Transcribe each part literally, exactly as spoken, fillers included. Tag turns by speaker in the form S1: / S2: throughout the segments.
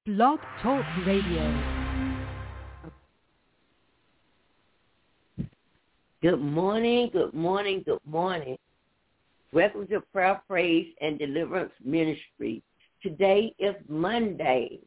S1: Blog Talk Radio.
S2: Good morning, good morning, good morning. Welcome to Prayer, Praise, and Deliverance Ministry. Today is Monday,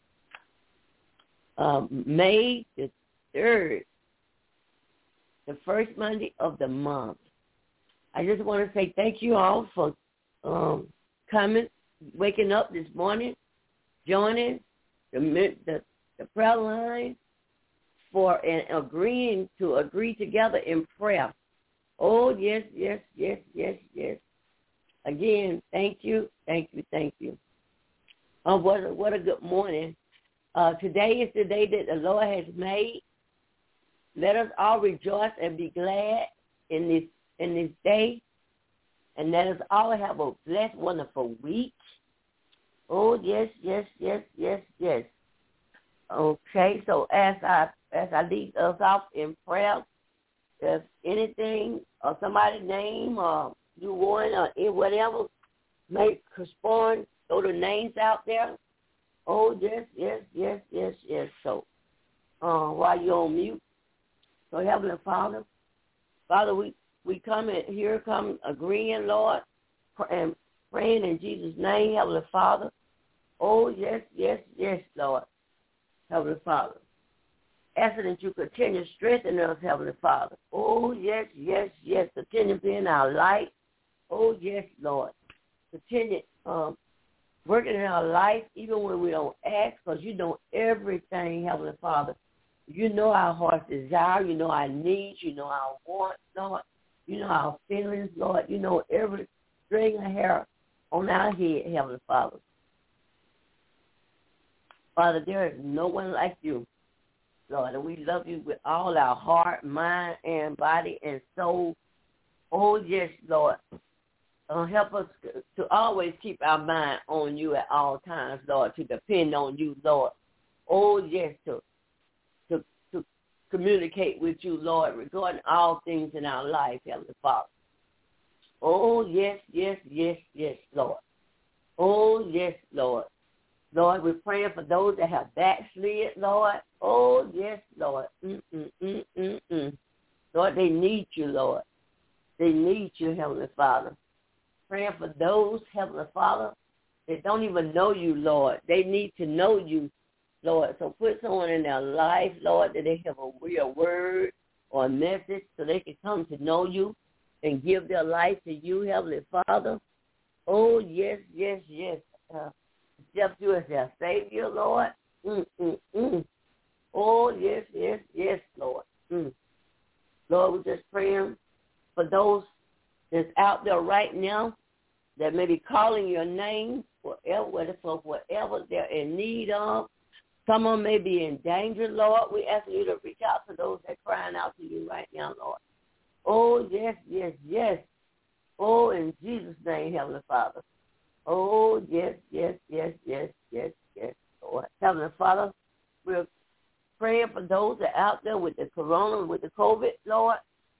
S2: uh, May the third, the first Monday of the month. I just want to say thank you all for um, coming, waking up this morning, joining the, the, the prayer line, for and agreeing to agree together in prayer. Oh, yes, yes, yes, yes, yes. Again, thank you, thank you, thank you. Oh, what a, what a good morning. Uh, today is the day that the Lord has made. Let us all rejoice and be glad in this in this day. And let us all have a blessed, wonderful week. Oh, yes, yes, yes, yes, yes. Okay, so as I as I lead us off in prayer, if anything or somebody's name or you want or whatever may correspond, throw the names out there. Oh, yes, yes, yes, yes, yes. So uh, while you're on mute, so Heavenly Father, Father, we, we come in here, come agreeing, Lord, and praying in Jesus' name, Heavenly Father. Oh, yes, yes, yes, Lord, Heavenly Father. Asking that you continue strengthening us, Heavenly Father. Oh, yes, yes, yes. Continue being our light. Oh, yes, Lord. Continue um, working in our life even when we don't ask, because you know everything, Heavenly Father. You know our heart's desire. You know our needs. You know our wants, Lord. You know our feelings, Lord. You know every string of hair on our head, Heavenly Father. Father, there is no one like you, Lord, and we love you with all our heart, mind, and body and soul. Oh, yes, Lord. Uh, help us to always keep our mind on you at all times, Lord, to depend on you, Lord. Oh, yes, to, to, to communicate with you, Lord, regarding all things in our life, Heavenly Father. Oh, yes, yes, yes, yes, Lord. Oh, yes, Lord. Lord, we're praying for those that have backslid, Lord. Oh, yes, Lord. Mm-mm-mm-mm-mm. Lord, they need you, Lord. They need you, Heavenly Father. Praying for those, Heavenly Father, that don't even know you, Lord. They need to know you, Lord. So put someone in their life, Lord, that they have a real word or a message so they can come to know you and give their life to you, Heavenly Father. Oh, yes, yes, yes. Uh, Accept you as their Savior, Lord. Mm, mm, mm. Oh, yes, yes, yes, Lord. Mm. Lord, we're just praying for those that's out there right now that may be calling your name, whatever, for whatever they're in need of. Some of them may be in danger, Lord. We ask you to reach out to those that are crying out to you right now, Lord. Oh, yes, yes, yes. Oh, in Jesus' name, Heavenly Father. Oh, yes, yes, yes, yes, yes, yes, Lord. Heavenly Father, we're praying for those that are out there with the corona, with the COVID, Lord.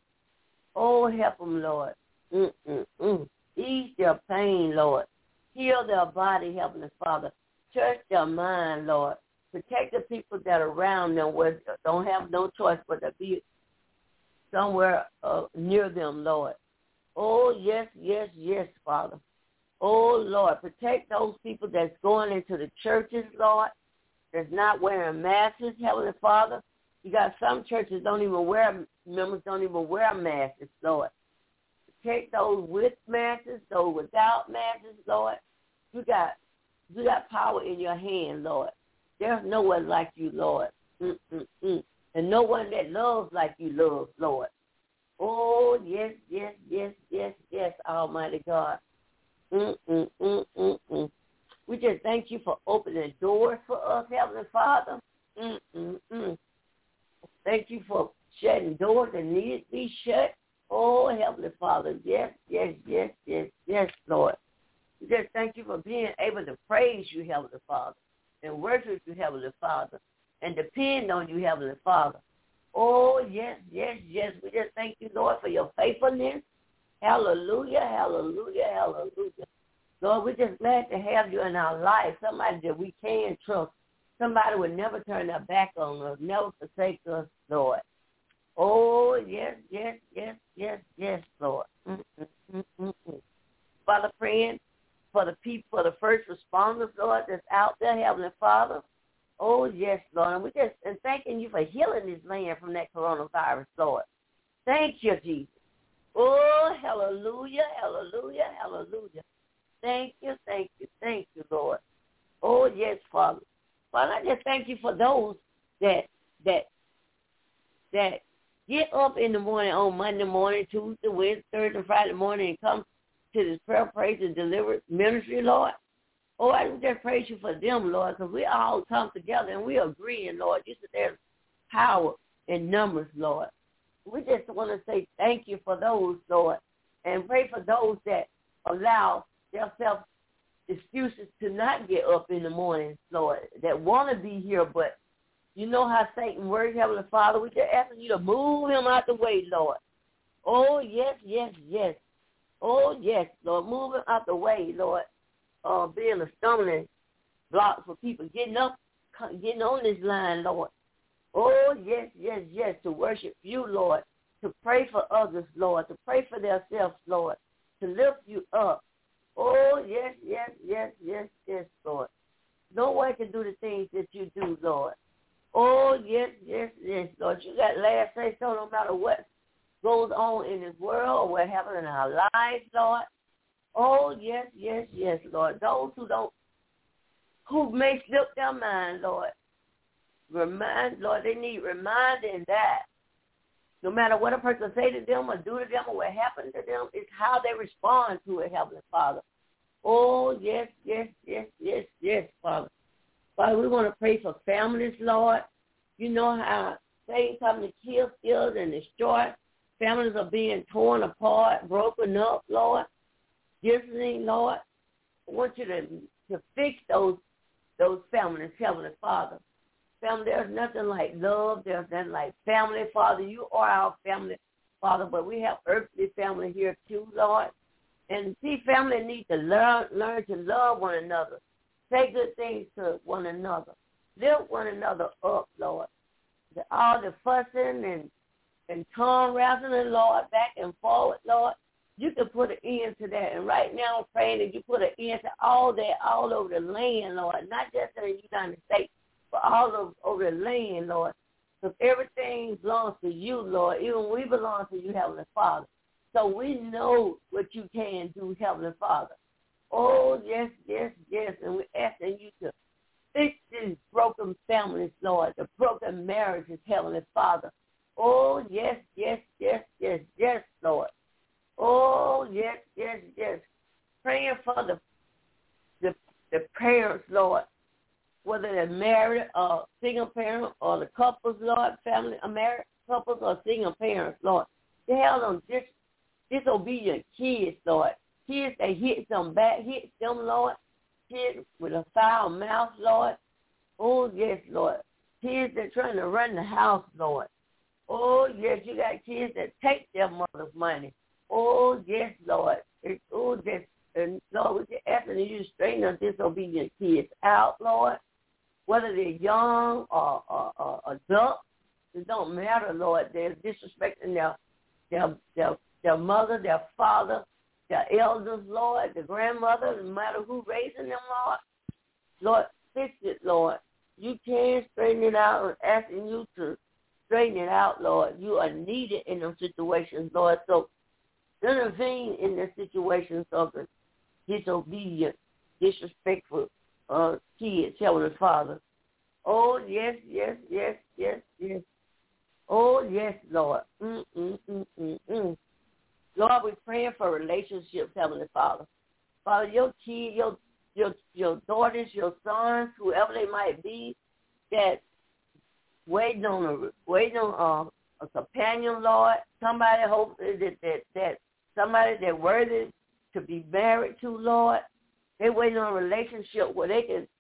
S2: Oh, help them, Lord. Mm-mm-mm. Ease their pain, Lord. Heal their body, Heavenly Father. Touch their mind, Lord. Protect the people that are around them where they don't have no choice but to be somewhere uh, near them, Lord. Oh, yes, yes, yes, Father. Oh, Lord, protect those people that's going into the churches, Lord, that's not wearing masks, Heavenly Father. You got some churches don't even wear, members don't even wear masks, Lord. Protect those with masks, those without masks, Lord. You got, you got power in your hand, Lord. There's no one like you, Lord. Mm-mm-mm. And no one that loves like you love, Lord. Oh, yes, yes, yes, yes, yes, Almighty God. Mm-mm-mm-mm-mm. We just thank you for opening doors for us, Heavenly Father. Mm-mm-mm. Thank you for shutting doors that needed to be shut. Oh, Heavenly Father, yes, yes, yes, yes, yes, Lord. We just thank you for being able to praise you, Heavenly Father, and worship you, Heavenly Father, and depend on you, Heavenly Father. Oh, yes, yes, yes. We just thank you, Lord, for your faithfulness. Hallelujah, hallelujah, hallelujah. Lord, we're just glad to have you in our life, somebody that we can trust somebody would never turn their back on us, never forsake us, Lord. Oh, yes, yes, yes, yes, yes, Lord. Mm-mm-mm-mm. Father, praying for the people, for the first responders, Lord, that's out there, Heavenly Father. Oh, yes, Lord. And we just and thanking you for healing this land from that coronavirus, Lord. Thank you, Jesus. Oh, hallelujah, hallelujah, hallelujah. Thank you, thank you, thank you, Lord. Oh, yes, Father. Father, I just thank you for those that that that get up in the morning on Monday morning, Tuesday, Wednesday, Thursday, and Friday morning and come to this prayer, praise, and deliverance ministry, Lord. Oh, I just praise you for them, Lord, because we all come together and we agree, Lord. You said there's power in numbers, Lord. We just want to say thank you for those, Lord, and pray for those that allow themselves excuses to not get up in the morning, Lord, that want to be here, but you know how Satan works, Heavenly Father. We just asking you to move him out the way, Lord. Oh, yes, yes, yes. Oh, yes, Lord. Move him out the way, Lord. Uh, being a stumbling block for people getting up, getting on this line, Lord. Oh, yes, yes, yes, to worship you, Lord, to pray for others, Lord, to pray for themselves, Lord, to lift you up. Oh, yes, yes, yes, yes, yes, Lord. No one can do the things that you do, Lord. Oh, yes, yes, yes, Lord. You got last say so no matter what goes on in this world or what happens in our lives, Lord. Oh, yes, yes, yes, Lord. Those who don't, who may slip their mind, Lord, remind, Lord, they need reminding that no matter what a person say to them or do to them or what happened to them, it's how they respond to it, Heavenly Father. Oh, yes, yes, yes, yes, yes, Father. Father, we want to pray for families, Lord. You know how Satan comes to kill, steal, and destroy. Families are being torn apart, broken up, Lord. Disney, Lord. I want you to, to fix those those families, Heavenly Father. Family, there's nothing like love. There's nothing like family, Father. You are our family, Father, but we have earthly family here too, Lord. And see, family need to learn learn to love one another. Say good things to one another. Lift one another up, Lord. The, all the fussing and, and tongue wrestling, Lord, back and forward, Lord, you can put an end to that. And right now I'm praying that you put an end to all that all over the land, Lord, not just in the United States, but all over, over the land, Lord. Because everything belongs to you, Lord. Even we belong to you, Heavenly Father. So we know what you can do, Heavenly Father. Oh, yes, yes, yes. And we're asking you to fix these broken families, Lord, the broken marriages, Heavenly Father. Oh, yes, yes, yes, yes, yes, Lord. Oh, yes, yes, yes. Praying for the the, the parents, Lord, whether they're married or single parent or the couples, Lord, family, married couples or single parents, Lord. They have them dis, disobedient kids, Lord. Kids that hit them back, hit them, Lord. Kids with a foul mouth, Lord. Oh, yes, Lord. Kids that trying to run the house, Lord. Oh, yes, you got kids that take their mother's money. Oh, yes, Lord. It's, oh, yes. And, Lord, we're asking you to straighten those disobedient kids out, Lord. Whether they're young or, or, or adult, it don't matter, Lord. They're disrespecting their, their, their, their mother, their father, their elders, Lord, the grandmother, no matter who raising them, Lord. Lord, fix it, Lord. You can straighten it out. I'm asking you to straighten it out, Lord. You are needed in those situations, Lord. So intervene in the situations of the disobedient, disrespectful uh, kids, Heavenly Father. Oh, yes, yes, yes, yes, yes. Oh, yes, Lord. Mm, mm, mm, mm, mm. Lord, we're praying for relationships, Heavenly Father. Father, your kids, your your your daughters, your sons, whoever they might be, that waiting on a waiting on a, a companion, Lord. Somebody hope that that that somebody that worthy to be married to, Lord. They waiting on a relationship where they can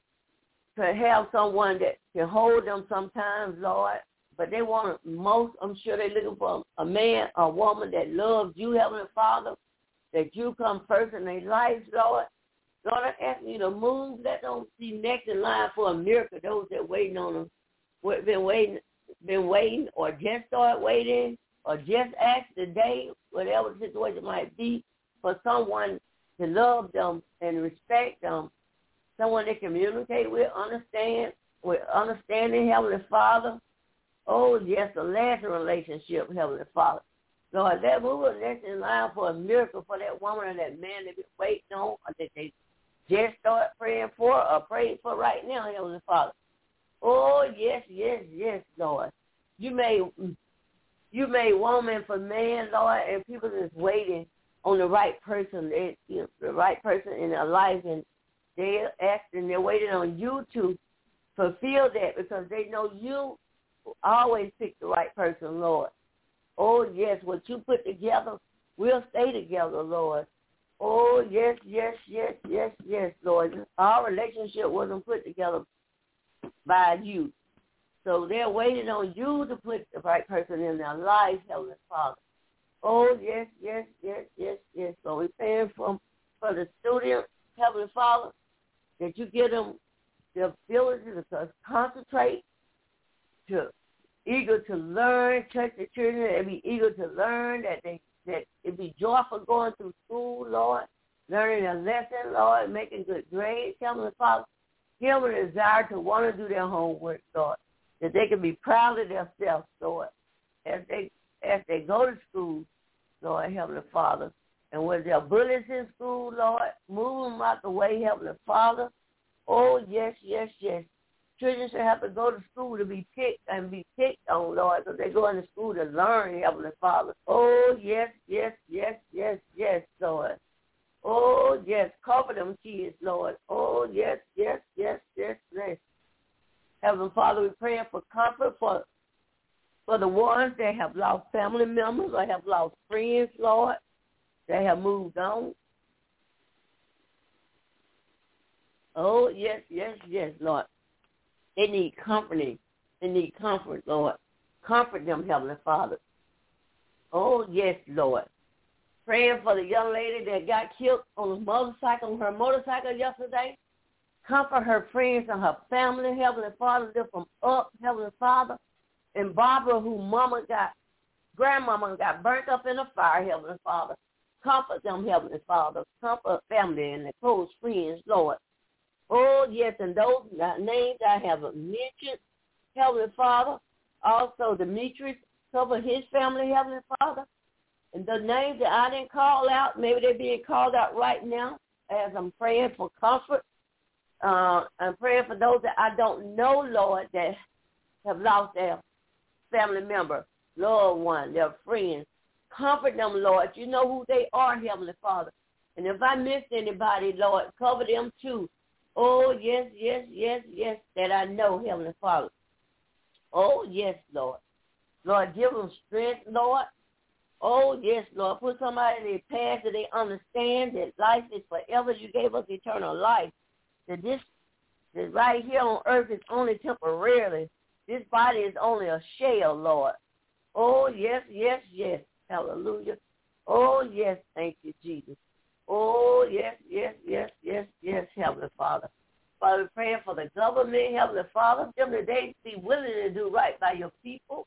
S2: to have someone that can hold them sometimes, Lord. But they want most, I'm sure they're looking for a man, a woman that loves you, Heavenly Father, that you come first in their lives, Lord. Lord, I'm asking you to move. Let them see next in line for a miracle. Those that waiting on them, been waiting, been waiting, or just started waiting, or just asked today, whatever the situation might be, for someone to love them and respect them, someone they communicate with, understand, with understanding, Heavenly Father. Oh, yes, a lasting relationship, Heavenly Father. Lord, that move us next in line for a miracle for that woman or that man they've been waiting on, or that they just start praying for or praying for right now, Heavenly Father. Oh, yes, yes, yes, Lord. You made, you made woman for man, Lord, and people is waiting on the right person, they, you know, the right person in their life, and they're asking, they're waiting on you to fulfill that because they know you always pick the right person, Lord. Oh, yes, what you put together, we'll stay together, Lord. Oh, yes, yes, yes, yes, yes, Lord. Our relationship wasn't put together by you. So they're waiting on you to put the right person in their life, Heavenly Father. Oh, yes, yes, yes, yes, yes. So we're praying for, for the students, Heavenly Father, that you give them the ability to concentrate, to eager to learn, touch the children, and be eager to learn, that they that it be joyful going through school, Lord, learning a lesson, Lord, making good grades, Heavenly Father. Give them a desire to want to do their homework, Lord, that they can be proud of themselves, Lord, as they as they go to school, Lord, Heavenly Father. And when there are bullies in school, Lord, move them out the way, Heavenly Father. Oh, yes, yes, yes. Children should have to go to school to be picked and be picked on, Lord, because they go into school to learn, Heavenly Father. Oh, yes, yes, yes, yes, yes, Lord. Oh, yes, cover them kids, Lord. Oh, yes, yes, yes, yes, yes. Heavenly Father, we're praying for comfort for, for the ones that have lost family members or have lost friends, Lord, that have moved on. Oh, yes, yes, yes, Lord. They need comforting. They need comfort, Lord. Comfort them, Heavenly Father. Oh, yes, Lord. Praying for the young lady that got killed on a motorcycle, on her motorcycle yesterday. Comfort her friends and her family, Heavenly Father. Lift them up, Heavenly Father. And Barbara, who mama got, grandmama got burnt up in a fire, Heavenly Father. Comfort them, Heavenly Father. Comfort family and their close friends, Lord. Oh, yes, and those names I have mentioned, Heavenly Father. Also, Demetrius, cover his family, Heavenly Father. And the names that I didn't call out, maybe they're being called out right now as I'm praying for comfort. Uh, I'm praying for those that I don't know, Lord, that have lost their family member, loved one, their friends. Comfort them, Lord. You know who they are, Heavenly Father. And if I missed anybody, Lord, cover them too. Oh, yes, yes, yes, yes, that I know, Heavenly Father. Oh, yes, Lord. Lord, give them strength, Lord. Oh, yes, Lord. Put somebody in their path that they understand that life is forever. You gave us eternal life. That this, that right here on earth is only temporarily. This body is only a shell, Lord. Oh, yes, yes, yes. Hallelujah. Oh, yes, thank you, Jesus. Oh, yes, yes, yes, yes, yes, Heavenly Father. Father, we're praying for the government, Heavenly Father. Them that they be willing to do right by your people.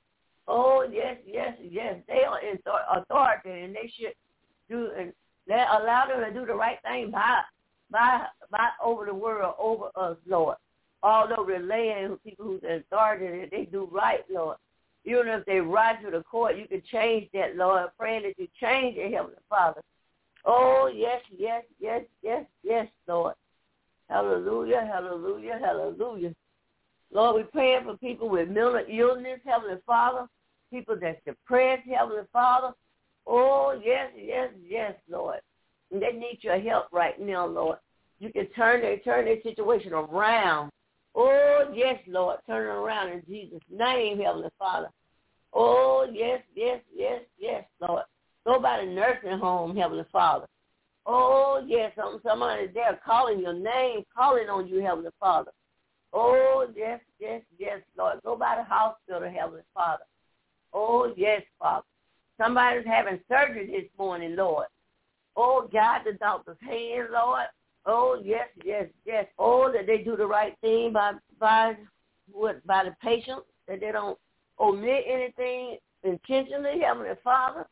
S2: Oh, yes, yes, yes. They are in authority, and they should do and let, allow them to do the right thing by, by, by over the world, over us, Lord. Although relaying people who's in authority, they do right, Lord. Even if they rise to the court, you can change that, Lord. Praying that you change it, Heavenly Father. Oh, yes, yes, yes, yes, yes, Lord. Hallelujah, hallelujah, hallelujah. Lord, we're praying for people with mental illness, Heavenly Father, people that's depressed, Heavenly Father. Oh, yes, yes, yes, Lord. And they need your help right now, Lord. You can turn their, turn their situation around. Oh, yes, Lord, turn it around in Jesus' name, Heavenly Father. Oh, yes, yes, yes, yes, Lord. Go by the nursing home, Heavenly Father. Oh, yes, somebody there calling your name, calling on you, Heavenly Father. Oh, yes, yes, yes, Lord. Go by the hospital, Heavenly Father. Oh, yes, Father. Somebody's having surgery this morning, Lord. Oh, God, the doctor's hand, Lord. Oh, yes, yes, yes. Oh, that they do the right thing by by what by the patient, that they don't omit anything intentionally, Heavenly Father.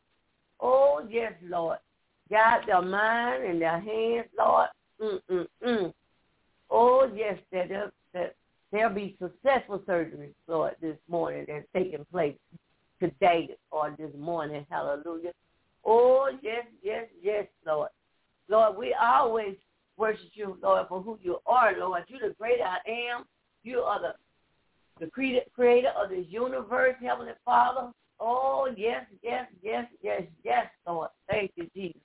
S2: Oh, yes, Lord. Guide their mind and their hands, Lord. Mm-mm-mm. Oh, yes, that there, that there'll be successful surgery, Lord, this morning that's taking place today or this morning. Hallelujah. Oh, yes, yes, yes, Lord. Lord, we always worship you, Lord, for who you are, Lord. You're the great I am. You are the, the creator of this universe, Heavenly Father. Oh, yes, yes, yes, yes, yes, Lord. Thank you, Jesus.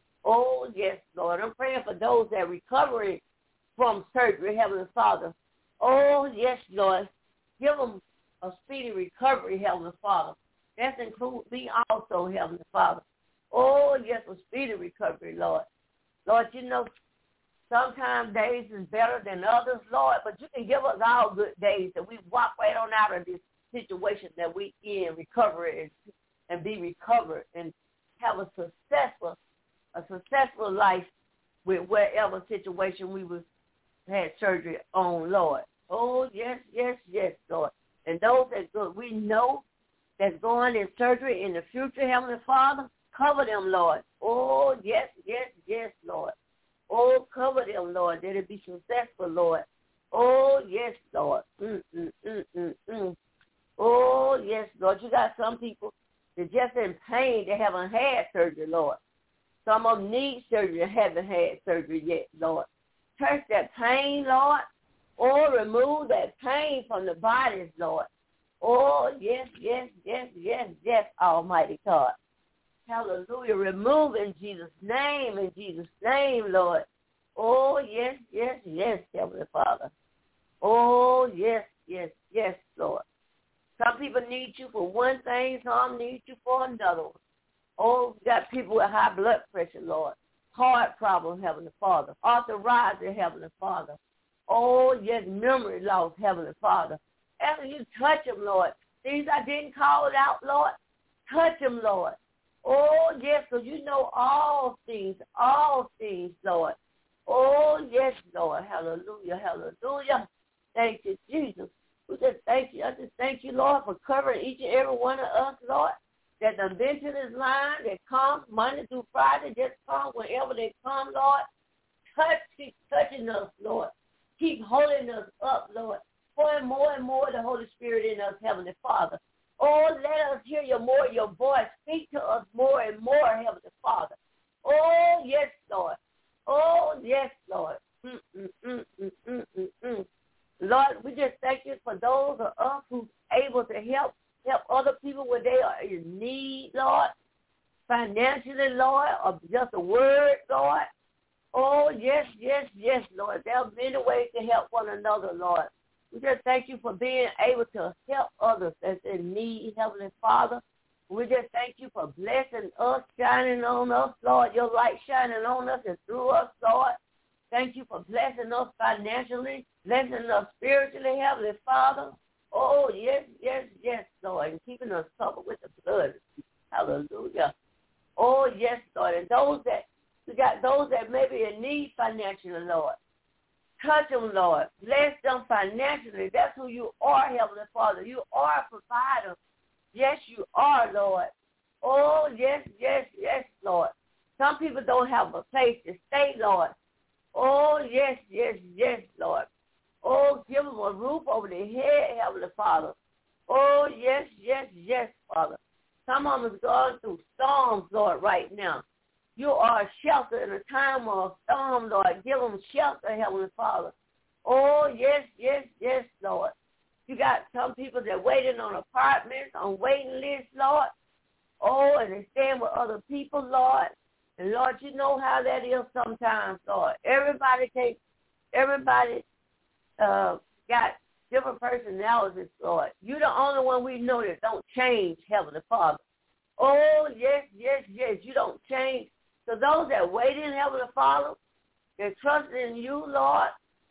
S2: Oh, yes, Lord. I'm praying for those that are recovering from surgery, Heavenly Father. Oh, yes, Lord. Give them a speedy recovery, Heavenly Father. That includes me also, Heavenly Father. Oh, yes, a speedy recovery, Lord. Lord, you know, sometimes days is better than others, Lord, but you can give us all good days that we walk right on out of this situation that we in, recover and, and be recovered and have a successful, a successful life with whatever situation we was had surgery on, Lord. Oh, yes, yes, yes, Lord. And those that go, we know that's going in surgery in the future, Heavenly Father, cover them, Lord. Oh, yes, yes, yes, Lord. Oh, cover them, Lord, that it be successful, Lord. Oh, yes, Lord. Mm, mm, mm, mm, mm. Oh, yes, Lord. You got some people that just in pain. They haven't had surgery, Lord. Some of them need surgery and haven't had surgery yet, Lord. Touch that pain, Lord. Oh, remove that pain from the bodies, Lord. Oh, yes, yes, yes, yes, yes, Almighty God. Hallelujah. Remove in Jesus' name, in Jesus' name, Lord. Oh, yes, yes, yes, Heavenly Father. Oh, yes, yes, yes, Lord. Some people need you for one thing, some need you for another one. Oh, we got people with high blood pressure, Lord. Heart problem, Heavenly Father. Arthritis, Heavenly Father. Oh, yes, memory loss, Heavenly Father. After you touch them, Lord. These I didn't call it out, Lord. Touch them, Lord. Oh, yes, so you know all things, all things, Lord. Oh, yes, Lord. Hallelujah, hallelujah. Thank you, Jesus. We just thank you. I just thank you, Lord, for covering each and every one of us, Lord, that done been to this line, that comes Monday through Friday, just come whenever they come, Lord. Touch, keep touching us, Lord. Keep holding us up, Lord. Pour in more and more the Holy Spirit in us, Heavenly Father. Oh, let us hear your more, your voice. Speak to us more and more, Heavenly Father. Oh, yes, Lord. Oh, yes, Lord. Mm, mm, mm, mm, mm, mm, mm. Lord, we just thank you for those of us who are able to help help other people when they are in need, Lord, financially, Lord, or just a word, Lord. Oh, yes, yes, yes, Lord. There are many ways to help one another, Lord. We just thank you for being able to help others that's in need, Heavenly Father. We just thank you for blessing us, shining on us, Lord, your light shining on us and through us, Lord. Thank you for blessing us financially, blessing us spiritually, Heavenly Father. Oh, yes, yes, yes, Lord, and keeping us covered with the blood. Hallelujah. Oh, yes, Lord. And those that, we got those that may be in need financially, Lord. Touch them, Lord. Bless them financially. That's who you are, Heavenly Father. You are a provider. Yes, you are, Lord. Oh, yes, yes, yes, Lord. Some people don't have a place to stay, Lord. Oh, yes, yes, yes, Lord. Oh, give them a roof over their head, Heavenly Father. Oh, yes, yes, yes, Father. Some of them is going through storms, Lord, right now. You are a shelter in a time of storm, Lord. Give them shelter, Heavenly Father. Oh, yes, yes, yes, Lord. You got some people that waiting on apartments, on waiting lists, Lord. Oh, and they stand with other people, Lord. And, Lord, you know how that is sometimes, Lord. Everybody takes, everybody uh, got different personalities, Lord. You're the only one we know that don't change, Heavenly Father. Oh, yes, yes, yes, you don't change. So those that wait in, Heavenly Father, that trust in you, Lord,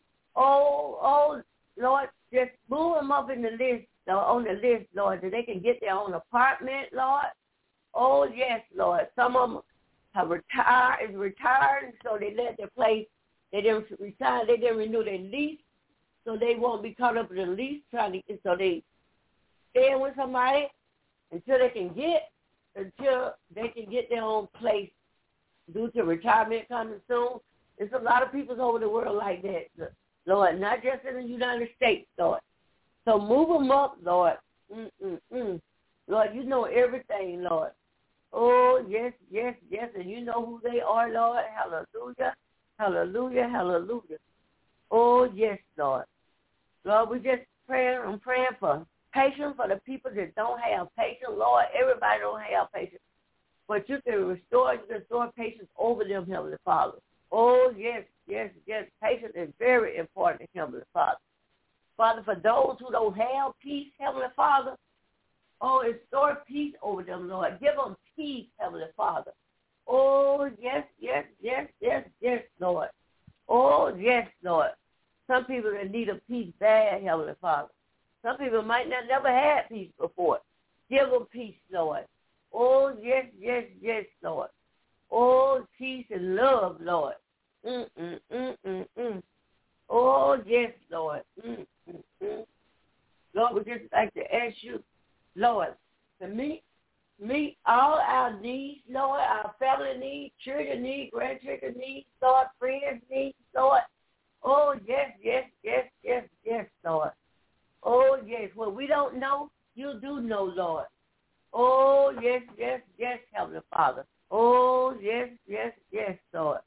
S2: oh, oh, Lord, just move them up in the list, on the list, Lord, so they can get their own apartment, Lord. Oh, yes, Lord. Some of them have retired, is retired, so they let their place They didn't retire. They didn't renew their lease, so they won't be caught up in the lease. Trying to, so they stay with somebody until they can get until they can get their own place due to retirement coming soon. There's a lot of people over the world like that, Lord, not just in the United States, Lord. So move them up, Lord. Mm-mm-mm. Lord, you know everything, Lord. Oh, yes, yes, yes, and you know who they are, Lord. Hallelujah, hallelujah, hallelujah. Oh, yes, Lord. Lord, we just praying, I'm praying for patience for the people that don't have patience. Lord, everybody don't have patience. But you can restore, you can restore patience over them, Heavenly Father. Oh, yes, yes, yes. Patience is very important, Heavenly Father. Father, for those who don't have peace, Heavenly Father, oh, restore peace over them, Lord. Give them peace, Heavenly Father. Oh, yes, yes, yes, yes, yes, Lord. Oh, yes, Lord. Some people that need a peace bad, Heavenly Father. Some people might not never had peace before. Give them peace, Lord. Oh, yes, yes, yes, Lord. Oh, peace and love, Lord. Mm, mm, mm, mm, mm. Oh, yes, Lord. Mm, mm, mm. Lord, we just like to ask you, Lord, to meet, meet all our needs, Lord, our family needs, children needs, grandchildren needs, Lord, friends needs, Lord. Oh, yes, yes, yes, yes, yes, Lord. Oh, yes. What we don't know, you do know, Lord. Oh, yes, yes, yes, Heavenly Father. Oh, yes, yes, yes, Lord.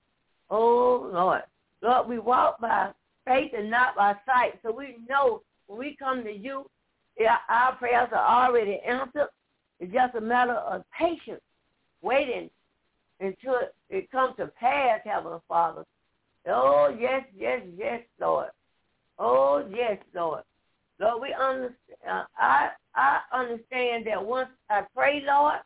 S2: Oh, Lord. Lord, we walk by faith and not by sight. So we know when we come to you, our prayers are already answered. It's just a matter of patience, waiting until it comes to pass, Heavenly Father. Oh, yes, yes, yes, Lord. Oh, yes, Lord. Lord, we understand. Uh, I I understand that once I pray, Lord,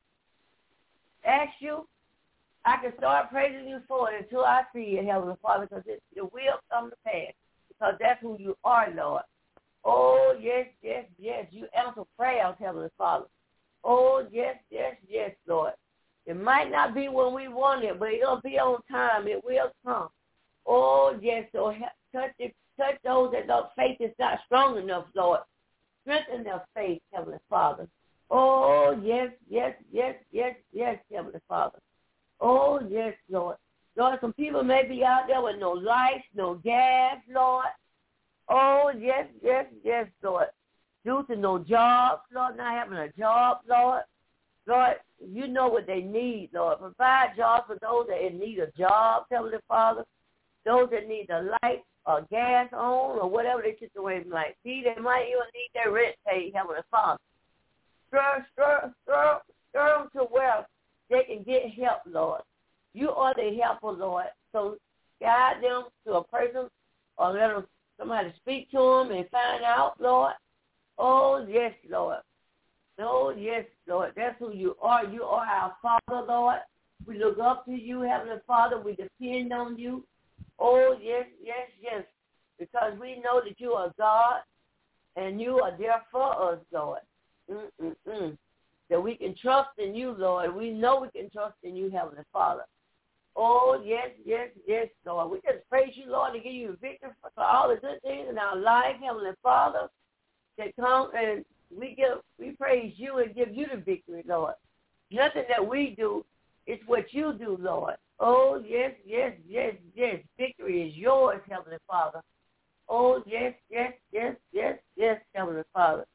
S2: ask you, I can start praising you for it until I see it, Heavenly Father, because it, it will come to pass, because that's who you are, Lord. Oh, yes, yes, yes. You answer prayers, Heavenly Father. Oh, yes, yes, yes, Lord. It might not be when we want it, but it'll be on time. It will come. Oh, yes, so touch it. Touch those that their faith is not strong enough, Lord. Strengthen their faith, Heavenly Father. Oh, yes, yes, yes, yes, yes, Heavenly Father. Oh, yes, Lord. Lord, some people may be out there with no lights, no gas, Lord. Oh, yes, yes, yes, Lord. Due to no jobs, Lord, not having a job, Lord. Lord, you know what they need, Lord. Provide jobs for those that need a job, Heavenly Father. Those that need the light or gas on or whatever their situation might be. They might even need their rent paid, Heavenly Father. Stir, stir, stir, stir them to where they can get help, Lord. You are the helper, Lord. So guide them to a person or let them, somebody speak to them and find out, Lord. Oh, yes, Lord. Oh, yes, Lord. That's who you are. You are our Father, Lord. We look up to you, Heavenly Father. We depend on you. Oh, yes, yes, yes, because we know that you are God and you are there for us, Lord. Mm-mm-mm. That we can trust in you, Lord. We know we can trust in you, Heavenly Father. Oh, yes, yes, yes, Lord. We just praise you, Lord, to give you victory for, for all the good things in our life, Heavenly Father, that come and we give, we praise you and give you the victory, Lord. Nothing that we do, it's what you do, Lord. Oh, yes, yes, yes, yes. Victory is yours, Heavenly Father. Oh, yes, yes, yes, yes, yes, Heavenly Father.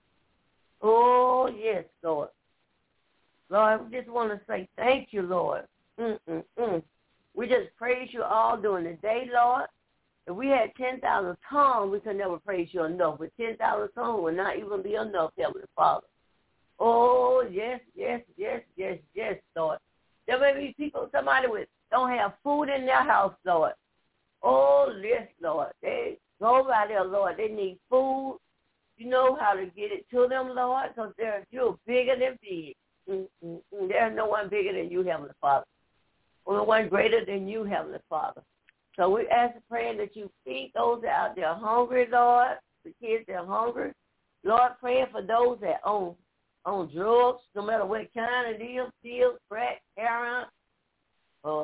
S2: Oh, yes, Lord. Lord, we just want to say thank you, Lord. Mm-mm-mm. We just praise you all during the day, Lord. If we had ten thousand tongues, we could never praise you enough. With ten thousand tongues would not even be enough, Heavenly Father. Oh, yes, yes, yes, yes, yes, Lord. There may be people, somebody with don't have food in their house, Lord. Oh, yes, Lord. They go by there, Lord. They need food. You know how to get it to them, Lord, because you're bigger than big. Mm-mm-mm. There's no one bigger than you, Heavenly Father. No one greater than you, Heavenly Father. So we ask and pray that you feed those that out there hungry, Lord, the kids that are hungry. Lord, praying for those that own, own drugs, no matter what kind it is, pills, crack, heroin, uh,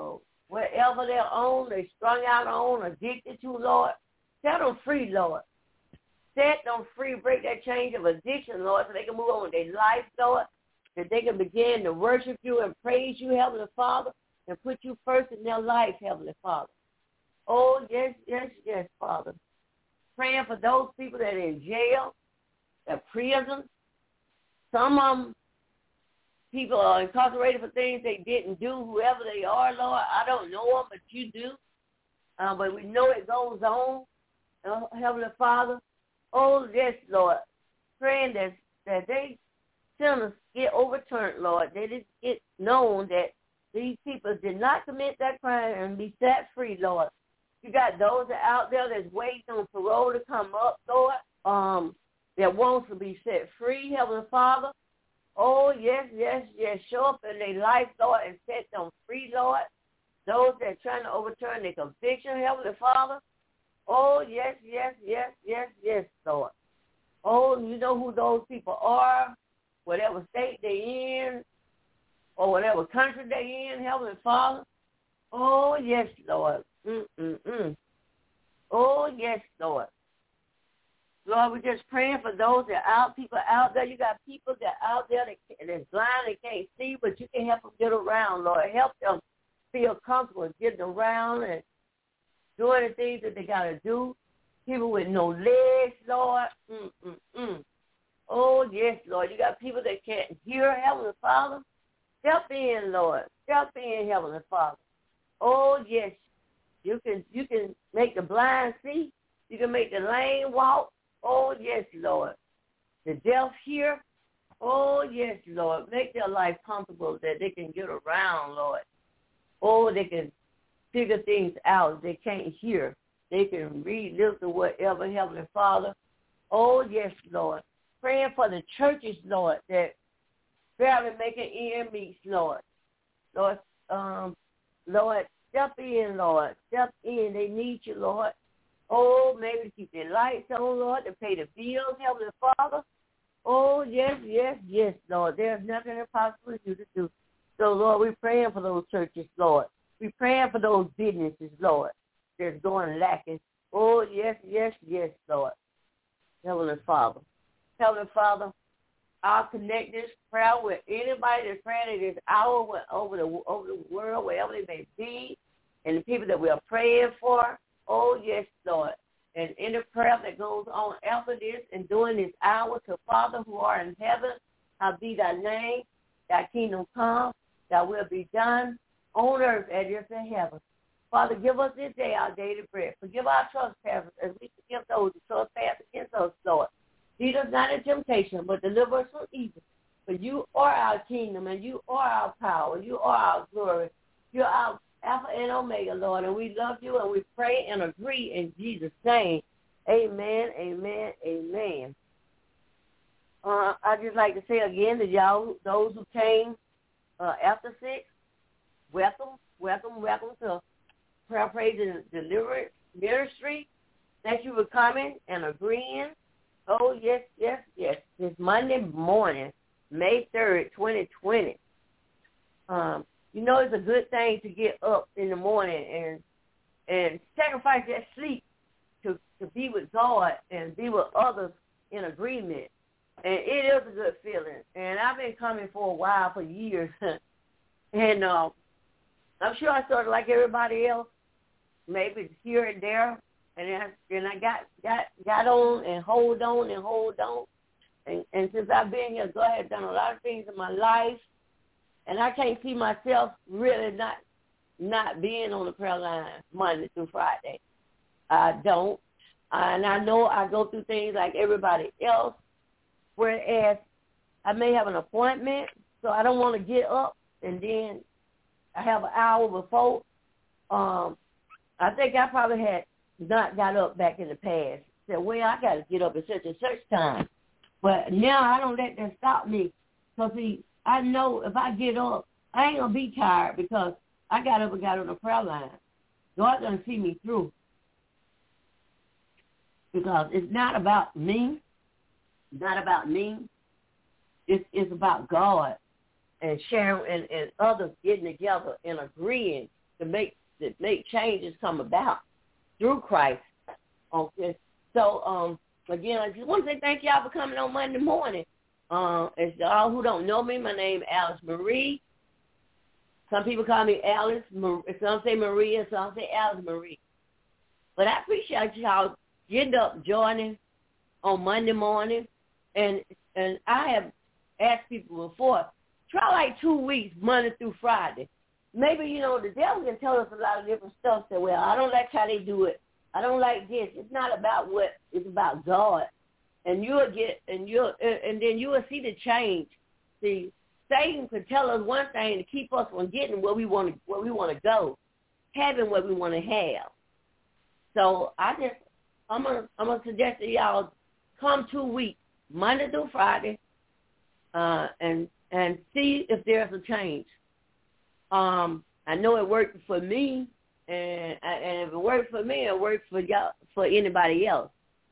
S2: wherever they're on, they strung out on, addicted to, Lord. Set them free, Lord. Set them free, break that chain of addiction, Lord, so they can move on with their life, Lord, that they can begin to worship you and praise you, Heavenly Father, and put you first in their life, Heavenly Father. Oh, yes, yes, yes, Father. Praying for those people that are in jail, that prison. Some of them, people are incarcerated for things they didn't do, whoever they are, Lord. I don't know them, but you do. Uh, but we know it goes on, uh, Heavenly Father. Oh, yes, Lord. Praying that, that they sinners get overturned, Lord. They just get known that these people did not commit that crime and be set free, Lord. You got those out there that's waiting on parole to come up, Lord, um, that wants to be set free, Heavenly Father. Oh, yes, yes, yes. Show up in their life, Lord, and set them free, Lord. Those that are trying to overturn their conviction, Heavenly Father. Oh, yes, yes, yes, yes, yes, Lord. Oh, you know who those people are, whatever state they're in, or whatever country they're in, Heavenly Father. Oh, yes, Lord. Mm-mm-mm. Oh, yes, Lord. Lord, we're just praying for those that are out, people out there. You got people that are out there that, that's blind, they can't see, but you can help them get around, Lord. Help them feel comfortable getting around and doing the things that they got to do. People with no legs, Lord. Mm-mm-mm. Oh, yes, Lord. You got people that can't hear, Heavenly Father. Step in, Lord. Step in, Heavenly Father. Oh, yes. You can you can make the blind see. You can make the lame walk. Oh, yes, Lord. The deaf hear. Oh, yes, Lord. Make their life comfortable that they can get around, Lord. Oh, they can figure things out. They can't hear. They can read, listen, whatever, Heavenly Father. Oh, yes, Lord. Praying for the churches, Lord, that barely making ends meet, Lord. Lord, um, Lord, step in, Lord. Step in. They need you, Lord. Oh, maybe to keep their lights on, Lord, to pay the bills, Heavenly Father. Oh, yes, yes, yes, Lord. There's nothing impossible for you to do. So, Lord, we're praying for those churches, Lord. We're praying for those businesses, Lord, that's going lacking. Oh, yes, yes, yes, Lord. Heavenly Father. Heavenly Father, I'll connect this prayer with anybody that's praying at this hour over the, over the world, wherever they may be, and the people that we are praying for. Oh, yes, Lord. And in the prayer that goes on after this and during this hour, to Father who art in heaven, hallowed be thy name, thy kingdom come, thy will be done on earth as it is in heaven. Father, give us this day our daily bread. Forgive our trespasses as we forgive those who trespass against us, Lord. Lead us not into temptation, but deliver us from evil. For you are our kingdom, and you are our power. You are our glory. You are our Alpha and Omega, Lord, and we love you, and we pray and agree in Jesus' name. Amen, amen, amen. Uh, I'd just like to say again to y'all, those who came uh, after six, welcome, welcome, welcome to Prayer, Praise, and Deliverance Ministry. Thank you for coming and agreeing. Oh, yes, yes, yes. It's Monday morning, May third, twenty twenty. Um, you know it's a good thing to get up in the morning and and sacrifice that sleep to, to be with God and be with others in agreement. And it is a good feeling. And I've been coming for a while, for years. and uh, I'm sure I started like everybody else, maybe here and there. And then I, then I got, got got on and hold on and hold on. And, and since I've been here, God has done a lot of things in my life. And I can't see myself really not not being on the prayer line Monday through Friday. I don't. And I know I go through things like everybody else, whereas I may have an appointment, so I don't want to get up, and then I have an hour before. Um, I think I probably had not got up back in the past. Said, well, I got to get up at such and such time. But now I don't let that stop me. Because, see, I know if I get up, I ain't going to be tired because I got up and got on the prayer line. God's going to see me through. Because it's not about me. It's not about me. It's, it's about God and sharing and, and others getting together and agreeing to make to make changes come about through Christ. Okay. So um again, I just want to say thank y'all for coming on Monday morning. Um, as y'all who don't know me, my name is Alice Marie. Some people call me Alice. Some say Maria. Some say Alice Marie. But I appreciate y'all getting up, joining on Monday morning. And and I have asked people before, try like two weeks, Monday through Friday. Maybe, you know, the devil can tell us a lot of different stuff. Say, well, I don't like how they do it. I don't like this. It's not about what. It's about God. And you'll get, and you'll, and then you will see the change. See, Satan could tell us one thing to keep us from getting where we want to, where we want to go, having what we want to have. So I just, I'm gonna, I'm gonna suggest that y'all come two weeks, Monday through Friday, uh, and and see if there's a change. Um, I know it worked for me, and and if it worked for me, it worked for y'all, for anybody else.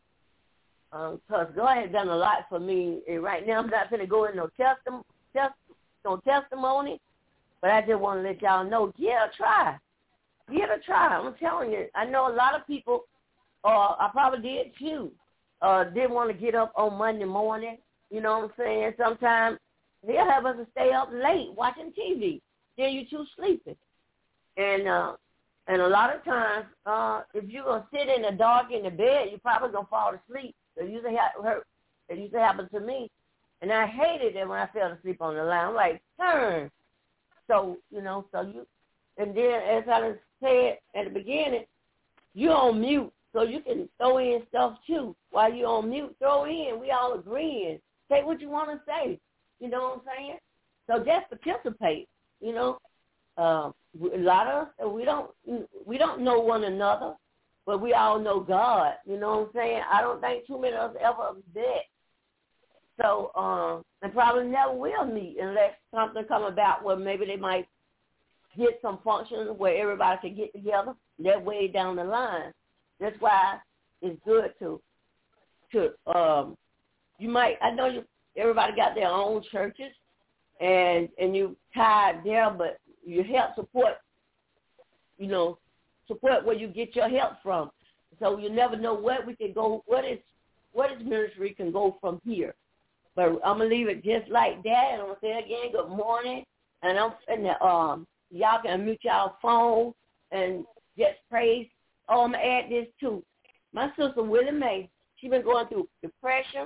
S2: Because um, God has done a lot for me. And right now, I'm not going to go in no, testim- test- no testimony, but I just want to let y'all know, give it a try. Give it a try. I'm telling you, I know a lot of people, uh, I probably did too, uh, didn't want to get up on Monday morning. You know what I'm saying? Sometimes they'll have us to stay up late watching T V. Then you're too sleepy. And uh, and a lot of times, uh, if you're going to sit in the dark in the bed, you're probably going to fall asleep. It used to happen. It used to happen to me, and I hated it when I fell asleep on the line. I'm like, turn. So you know, so you, and then as I said at the beginning, you're on mute, so you can throw in stuff too while you're on mute. Throw in. We all agreeing. Say what you want to say. You know what I'm saying? So just participate. You know, uh, a lot of us we don't we don't know one another. But we all know God, you know what I'm saying? I don't think too many of us ever met. So, um, and probably never will meet unless something come about where maybe they might get some functions where everybody can get together. That way down the line. That's why it's good to, to um, you might, I know you, everybody got their own churches, and, and you tied there, but you help support, you know, support where you get your help from. So you never know what we can go, what is what is ministry can go from here. But I'm gonna leave it just like that, and I'm gonna say again, good morning, and I'm and the, um y'all can mute y'all phone and just praise. Oh, I'm gonna add this too. My sister Willie Mae, she been going through depression,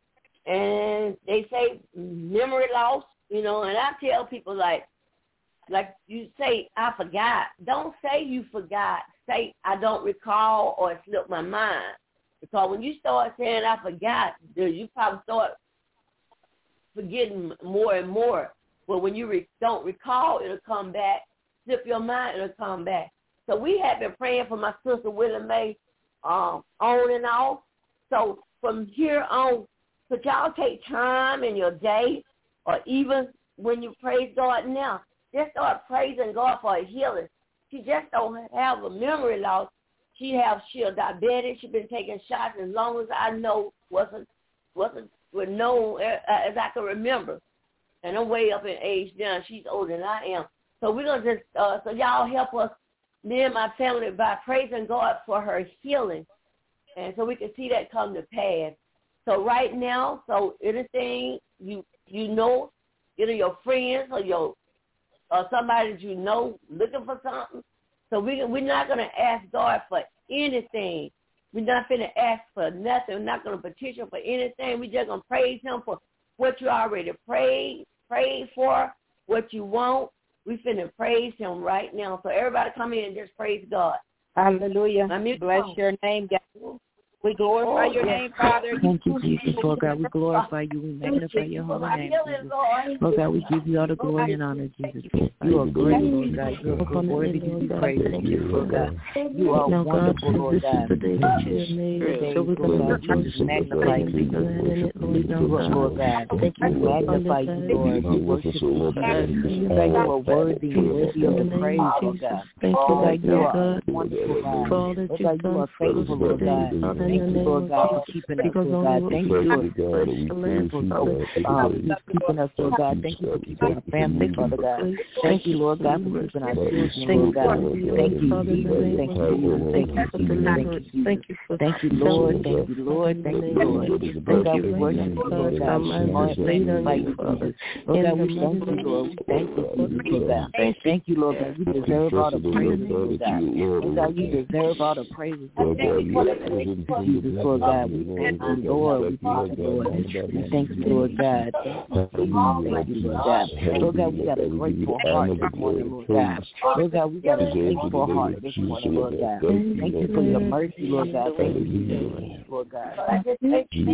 S2: and they say memory loss, you know. And I tell people like. Like you say, I forgot. Don't say you forgot. Say, I don't recall or it slipped my mind. Because when you start saying, I forgot, you probably start forgetting more and more. But when you re- don't recall, it'll come back. Slip your mind, it'll come back. So we have been praying for my sister Willie Mae um, on and off. So from here on, could y'all take time in your day or even when you praise God now, just start praising God for a healing. She just don't have a memory loss. She have she a diabetic. She been taking shots as long as I know wasn't wasn't was known as I can remember. And I'm way up in age now. She's older than I am. So we're gonna just uh, so y'all help us, me and my family, by praising God for her healing, and so we can see that come to pass. So right now, so anything you you know, either your friends or your or somebody that you know looking for something. So we, we're not going to ask God for anything. We're not going to ask for nothing. We're not going to petition for anything. We're just going to praise him for what you already prayed, prayed for, what you want. We're finna praise him right now. So everybody come in and just praise God.
S3: Hallelujah. Bless your name, God. We glorify oh, your yes. name, Father.
S1: Thank you, Jesus. Lord God, we glorify you. We magnify your holy name, Jesus. Lord God, we give you all the glory and honor, Jesus. You are great, Lord God. You are good, worthy to be praised, Lord God. You are now, wonderful, God, Lord God. This is the day that you have made. So we're going to just magnify you. Lift you up, Lord God. Thank you, we magnify you, Lord. We worship you. Thank you are worthy, worthy of the praise, Lord God. Thank you, God. You are wonderful, God. Lord God, you are faithful, Lord God. Thank you, Lord God, for keeping us, Lord God. Thank you, Lord, for keeping us, Lord God. Thank you for keeping our family, Father God. Thank you, Lord God, for keeping our children, Lord God. Thank you, Jesus. Thank you, Jesus. Thank you, Jesus. Thank you, Jesus. Thank you, Lord. Thank you, Lord. Thank you, Lord. Lord God, we worship you, Lord God. Lord, thank you, Jesus. Lord God, we thank you, Lord. We thank you, Jesus, Lord God. Thank you, Lord God. You deserve all the praises, Lord God. Lord God, you deserve all the praises, Lord God. Jesus, Lord God, we thank you, Lord. We thank you, Lord. We thank you, Lord God. Thank you, Lord God. Lord God, we got a grateful heart this morning, Lord God. Lord God, we got a grateful heart this morning, Lord God. Thank you for your mercy, Lord God. Thank you, Lord God. Thank you,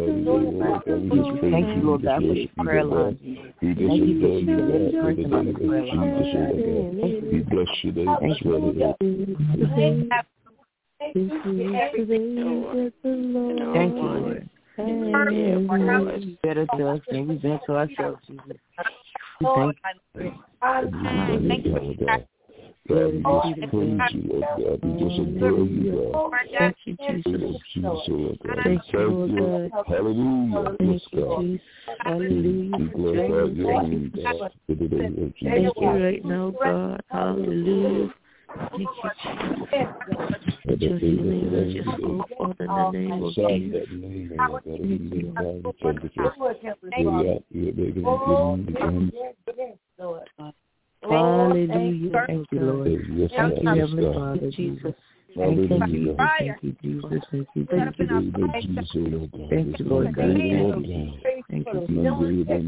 S1: Lord God, for the prayer line. Thank you for keeping every person on the prayer line.
S4: We bless you, Lord.
S1: Thank you, Lord God. Thank you, Lord. You're better to us than we've been to ourselves, Jesus. We thank you.
S4: God, we just praise you, Lord God. We just adore you, God.
S1: Thank you, Jesus.
S4: Jesus, Lord God.
S1: Thank you, Lord God.
S4: Hallelujah.
S1: Thank you, Jesus. Hallelujah.
S4: We glorify your name, God. In the name of Jesus.
S1: Thank you right now, God. Hallelujah. Thank you, Jesus. Just believe, just go forth in the name of Jesus. Hallelujah. Thank you, Lord. Thank you, Heavenly Father, Jesus. Thank you, Jesus. Thank you, Jesus. Thank you, Jesus. Thank you, Lord God. Thank you. Thank you, Jesus. Thank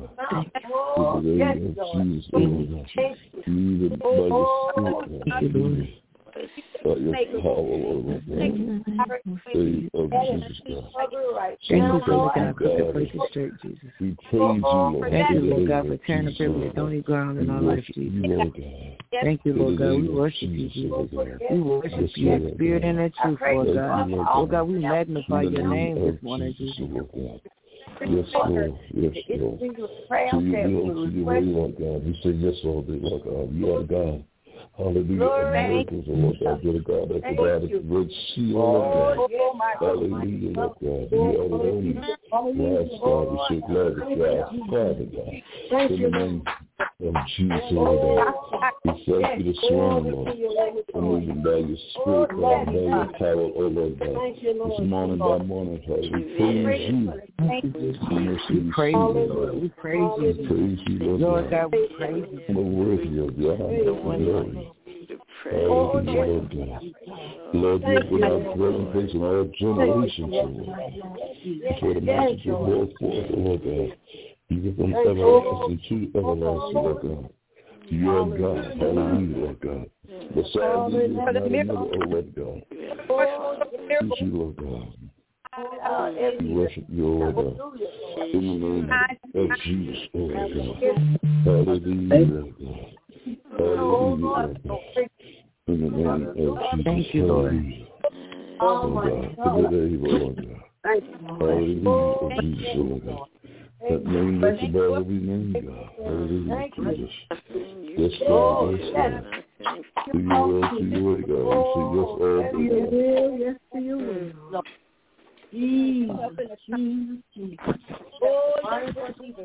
S1: you, Lord.
S4: By your power, Lord God. Thank you, Jesus, God.
S1: Thank you, Lord God, for the perfect straight, Jesus.
S4: We praise you, Lord.
S1: Thank you, Lord God, for tearing up every stony ground in our life, Jesus. Thank you, Lord God. We worship you, Jesus. We worship you in spirit and in truth, Lord God. Lord God, we magnify your name this morning, Jesus.
S4: Yes, Lord. Yes, Lord. To your will, to your way, Lord God. We say yes all day, Lord God. You are God. Hallelujah. And miracles, Lord God. You're the God that provided the Red Sea, Lord God. Hallelujah, Lord God. You are the only last God. We so glad that you are Father, God. In the name of Jesus, Lord God. We thank you this morning, Lord. For moving by your spirit, God, by your power, oh Lord God. This morning by morning, Father. We praise you.
S1: We praise you, Lord. We praise you.
S4: We praise you, Lord,
S1: Lord God. We praise you.
S4: The worthy of your honor. Hallelujah, Lord God. Lord, you're without representation in all generations, Lord. For the message of Lord forth, Lord God. Even from everlasting to everlasting, Lord God. You are God. Hallelujah, Lord God. Beside you, there's not another, oh Lord God. Praise you, Lord God. We worship you, Lord God. In the name of Jesus, Lord God. Hallelujah, Lord God. Hallelujah, Lord God. In the name of Jesus.
S1: Thank you, Lord.
S4: Lord God. For the day, Lord God. Hallelujah, oh Jesus, Lord God. That name that's above every name, God. Hallelujah, Jesus. Yes, Lord. Yes, Lord. To your will, to your way, God. We say yes all day, God.
S2: Yes, to your will. Jesus, Jesus, Jesus. Oh, yes, Jesus.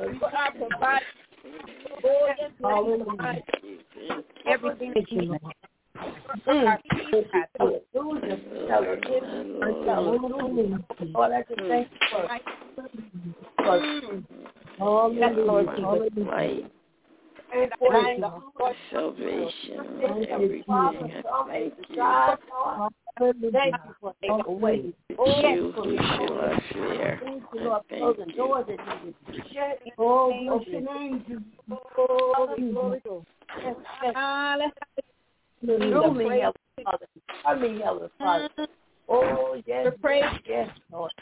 S2: Oh, yes, hallelujah. Everything that you know. Lord, I just thank you for hallelujah.
S5: Salvation, everything. I thank you.
S2: Thank you for taking away.
S5: You who shall I fear. I thank you.
S2: Oh, what's your name? Oh, glory. Hallelujah. Hallelujah. Oh, yes, praise, yes, Lord.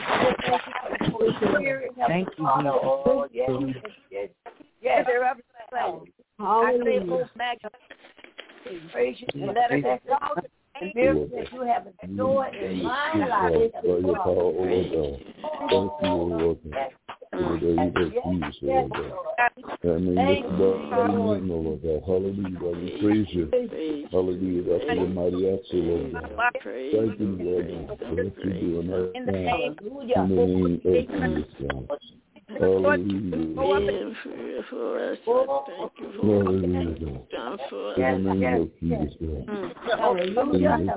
S1: Thank you,
S2: Jesus. Oh, yes, yes, yes. Hallelujah. Praise you. And let us exalt the miracles that you have enjoyed in my life.
S4: By your power, oh Lord God. Thank you, oh Lord God. In the name of Jesus, oh Lord God. That name that's above every name, oh Lord God. Hallelujah, God. We praise you. Hallelujah. That's your mighty acts, Lord God. Thank you, Lord God, for what you're doing right now. In the name of Jesus, God. Hallelujah.
S5: Being for us. Thank you for what you've done for us.
S4: In the name of Jesus, God.
S2: Hallelujah. Hallelujah.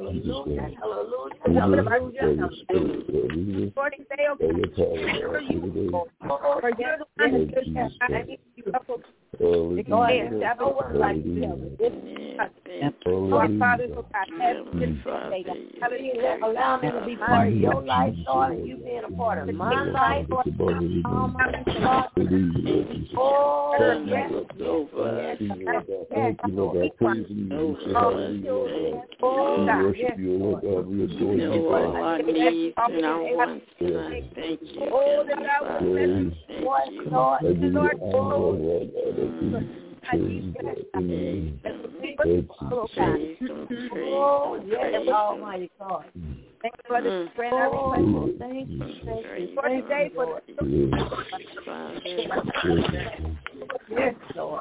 S2: Allow me to be part of your life, Lord, and you being a part of my life. Oh, yes.
S4: Thank you, Lord God. Praise you. We worship you, Lord God. We adore you.
S5: Know all our needs and our wants tonight. Thank you.
S2: Oh,
S5: Thank you.
S2: Lord.
S4: I give you the honor, Lord God. Praise God.
S2: Oh, yes, Almighty God. Thank you for the strength. Oh, thank you, thank you, thank you, Lord. Yes, Lord.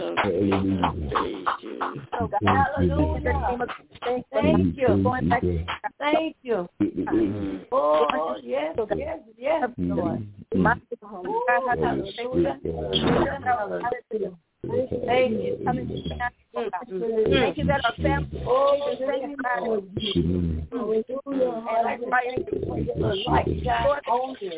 S2: Hallelujah. Thank you. Thank you. Oh, yes, yes, yes, Lord. Thank you. Thank you that our family. Oh, thank you, Lord. Like God owns it.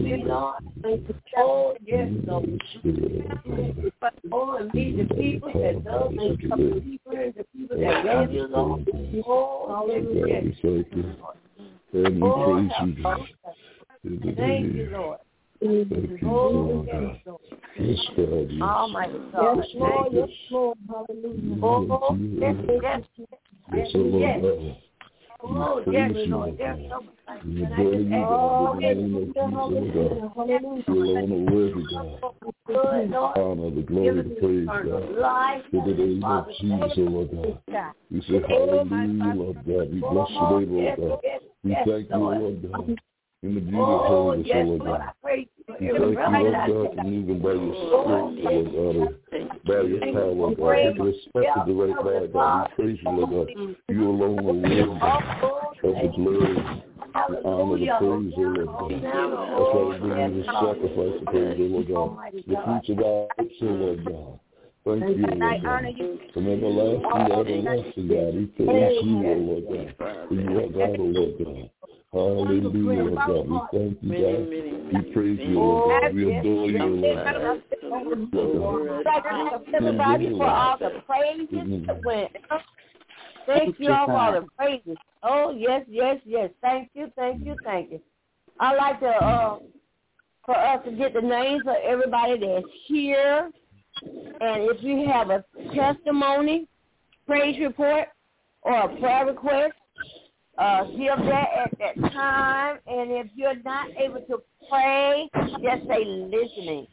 S2: Oh, yes, Lord. Oh, and be the people that love you, the people and the people that love you, Lord. Oh, yes. Oh, thank you, Lord.
S4: Thank you, Lord. Yes, God.
S2: Oh, my God. Yes, Lord. Yes, Lord. Hallelujah. Oh, yes, yes. Yes, yes. Oh, yes, Lord. There's so much. Oh, yes, Lord.
S4: You alone are worthy, God. Honor, the glory, the praise, God. In the name of Jesus, Lord God. We say hallelujah, Lord God. We bless your name, Lord God. We thank you, Lord God. In the beauty of holiness, oh Lord God. We thank you, Lord God, for moving by your strength, Lord God, by your power, Lord God. With respect to the right Lord God, we praise you, Lord God. You alone are worthy of the glory, the honor, the praise, oh Lord God. That's why we bring you the sacrifice of praise, oh Lord God. The fruits of our lips, oh Lord God. Thank you, Lord God. From everlasting to everlasting, God, we praise you, oh Lord God. For you are God, oh Lord God. Hallelujah, Lord God. We thank you, God. We praise you, Lord God. We adore you, Lord God.
S2: Thank everybody for all the praises that went. Thank you all for all the praises. Oh, yes, yes, yes. Thank you, thank you, thank you. I'd like to, uh, for us to get the names of everybody that's here. And if you have a testimony, praise report, or a prayer request, Uh, give that at that time, and if you're not able to pray, just say listening.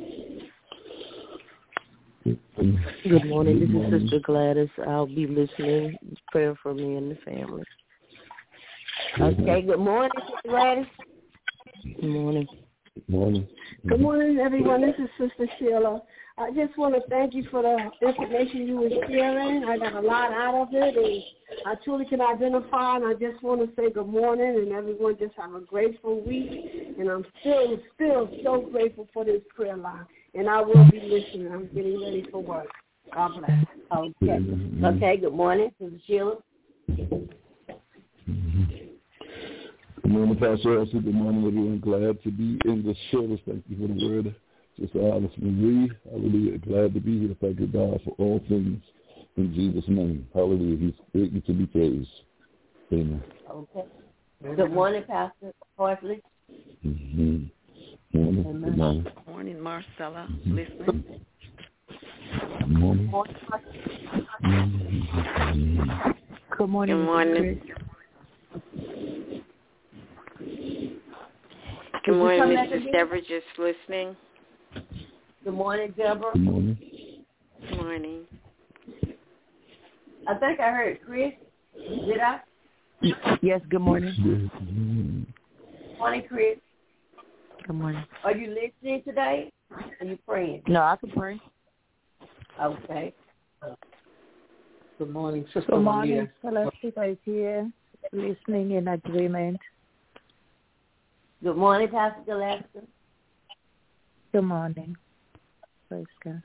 S1: Good morning. This is Sister Gladys. I'll be listening. Prayer for me and the family.
S2: Okay. Good morning, Sister Gladys.
S1: Good morning.
S4: Good morning.
S6: Good morning, everyone. This is Sister Sheila. I just want to thank you for the information you were sharing. I got a lot out of it, and I truly can identify, and I just want to say good morning, and everyone just have a grateful week, and I'm still, still so grateful for this prayer line, and I will be listening. I'm getting ready for work. God bless.
S2: Okay. Okay, good morning, Sister Sheila.
S4: Good morning, Pastor Elsie. Good morning, everyone. Glad to be in the service. Thank you for the word. Sister Alice Marie, hallelujah, glad to be here. Thank you, God, for all things in Jesus' name. Hallelujah. He's greatly to be praised. Amen.
S2: Okay. Good morning, Pastor Horsley.
S4: Mm-hmm. Morning.
S2: Amen.
S4: Good morning.
S5: Good morning, Marcella. Mm-hmm. Listening.
S4: Good morning.
S1: Good morning.
S5: Good morning. Good morning, Missus Deborah, just listening.
S2: Good morning, Deborah.
S4: Good morning.
S5: Good morning.
S2: I think I heard Chris. Did I?
S1: Yes, good morning.
S4: Good
S2: morning, Chris.
S1: Good morning.
S2: Are you listening today? Are you praying?
S1: No, I can pray.
S2: Okay.
S7: Good morning, Sister
S8: Good morning,
S7: Juanita.
S8: Celestica is here, listening in agreement.
S2: Good morning, Pastor Gillespie.
S8: Good morning. Praise God.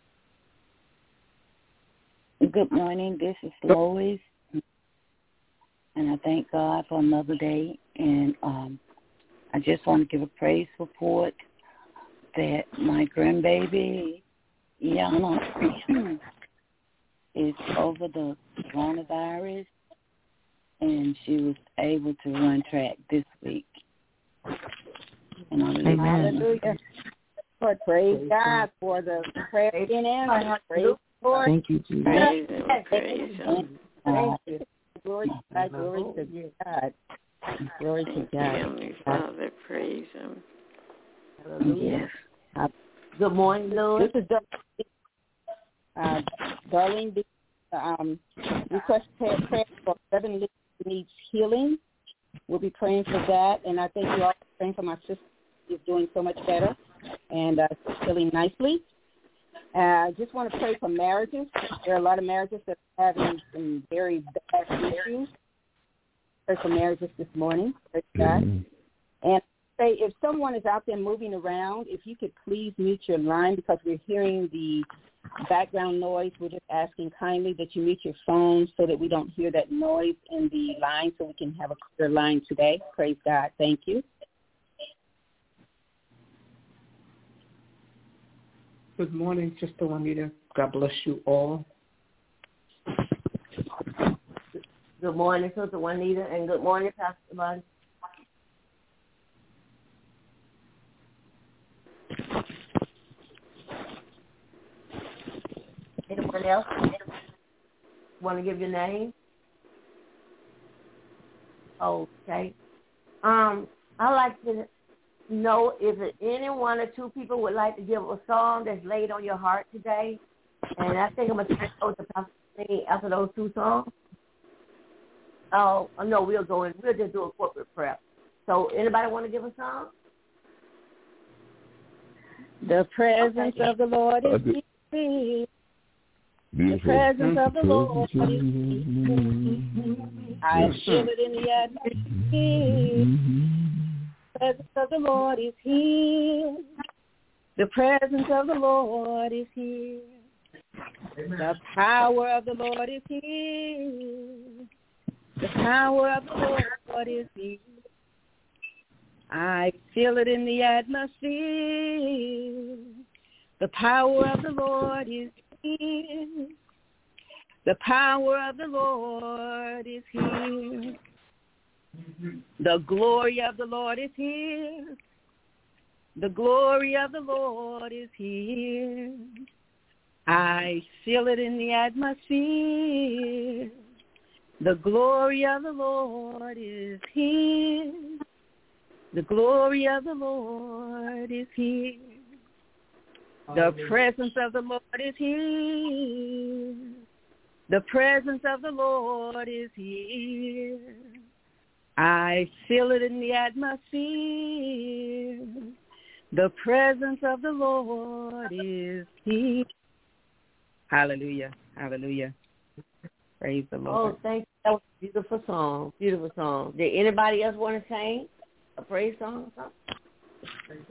S1: Good morning. This is Lois, and I thank God for another day. And um, I just want to give a praise report that my grandbaby, Yana, is over the coronavirus, and she was able to run track this week. And
S3: Amen. Hallelujah. Lord, praise God for the prayer in answer. Praise Lord.
S5: Thank you, Jesus.
S3: Praise Him. Praise Him. Thank you. Glory to God. Glory to God. Glory to God.
S5: Heavenly Father, praise Him.
S2: Hallelujah. Yes. Good morning, Lord.
S3: This is uh, Darlene. Um, request prayer, prayer for Reverend Lee who needs healing. We'll be praying for that, and I think you all are praying for my sister. She's doing so much better and uh, healing nicely. I uh, just want to pray for marriages. There are a lot of marriages that are having some very bad issues. Pray for marriages this morning. Praise God. And say, if someone is out there moving around, if you could please mute your line because we're hearing the background noise. We're just asking kindly that you mute your phone so that we don't hear that noise in the line so we can have a clear line today. Praise God. Thank you.
S7: Good morning, Sister Juanita. God bless you all.
S2: Good morning, Sister Juanita, and good morning, Pastor Bud. Anyone else want to give your name? Okay. Um, I'd like to know if any one or two people would like to give a song that's laid on your heart today. And I think I'm going to turn it over to Pastor singing after those two songs. Oh, no, we'll go in. We'll just do a corporate prayer. So anybody want to give a song?
S3: The presence okay. of the Lord is here. The presence of the Lord is here. I feel it in the atmosphere. The presence of the Lord is here. The presence of the Lord is here. The power of the Lord is here. The power of the Lord is here. I feel it in the atmosphere. The power of the Lord is here. The power of the Lord is here. The glory of the Lord is here. The glory of the Lord is here. I feel it in the atmosphere. The glory of the Lord is here. The glory of the Lord is here. The presence of the Lord is here. The presence of the Lord is here. I feel it in the atmosphere. The presence of the Lord is here. Hallelujah. Hallelujah. Praise the Lord.
S2: Oh, thank you. That was a beautiful song. Beautiful song. Did anybody else want to sing a praise song or something?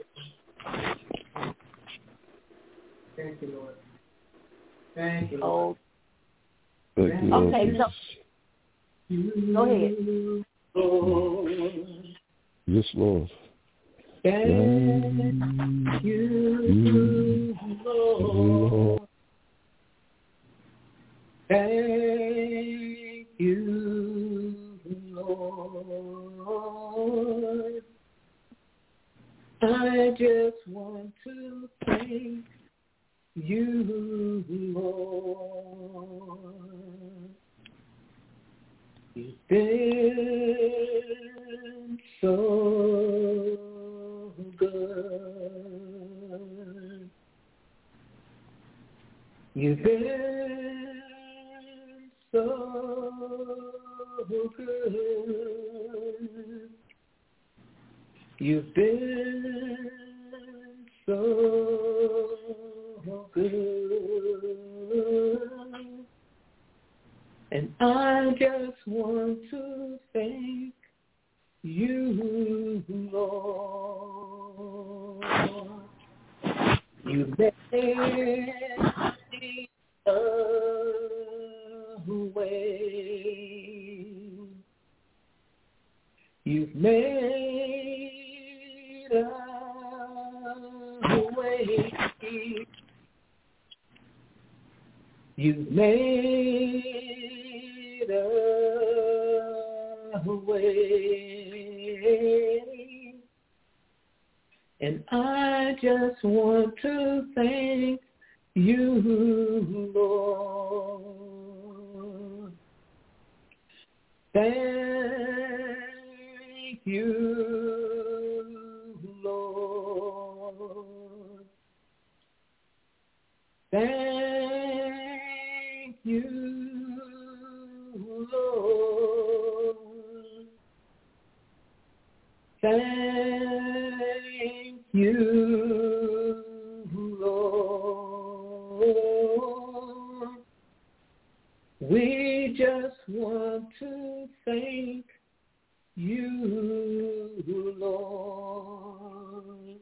S7: Thank you, Lord. Thank you, Lord.
S2: Oh.
S4: Thank you,
S2: Lord. Okay, so go ahead.
S4: Yes, Lord.
S7: Thank you, Lord. Thank you, Lord. I just want to thank you, Lord. You've been so good. You've been so good. You've been so good. And I just want to thank you, Lord. You made a way. You've made a way. You've made a way. And I just want to thank you, Lord. Thank you, Lord. Thank you, Lord. Thank you, Lord. We just want to thank you, Lord.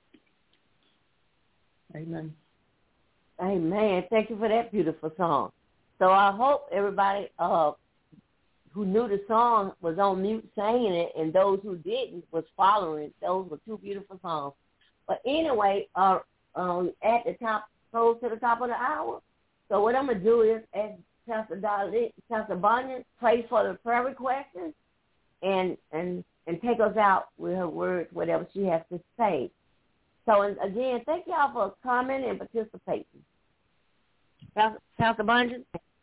S2: Amen. Amen. Thank you for that beautiful song. So I hope everybody uh, who knew the song was on mute singing it, and those who didn't was following. Those were two beautiful songs. But anyway, uh, um, at the top, close to the top of the hour. So what I'm going to do is, as Pastor Darlene, Pastor Bunyan, pray for the prayer requests and, and, and take us out with her words, whatever she has to say. So, and again, thank y'all for coming and participating. Pastor, Pastor Bunyan?